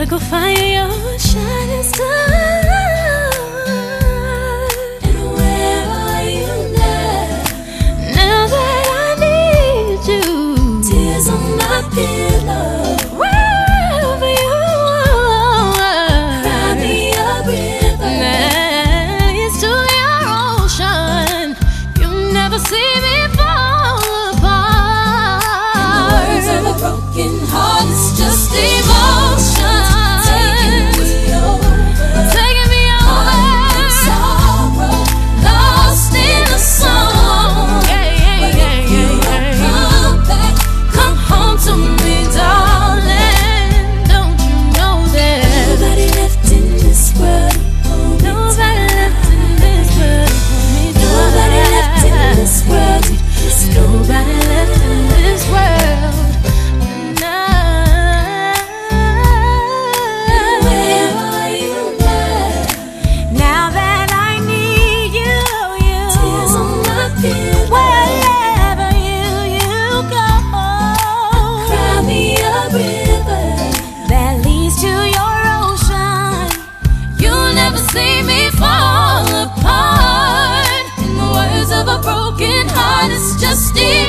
go find your shining star. And where are you now? Now that I need you. Tears on my pillow. Wherever you are, cry me a river. Next to your ocean, you never see me fall apart. In the words of a broken heart, it's just emotion. See me fall apart. In the words of a broken heart, it's just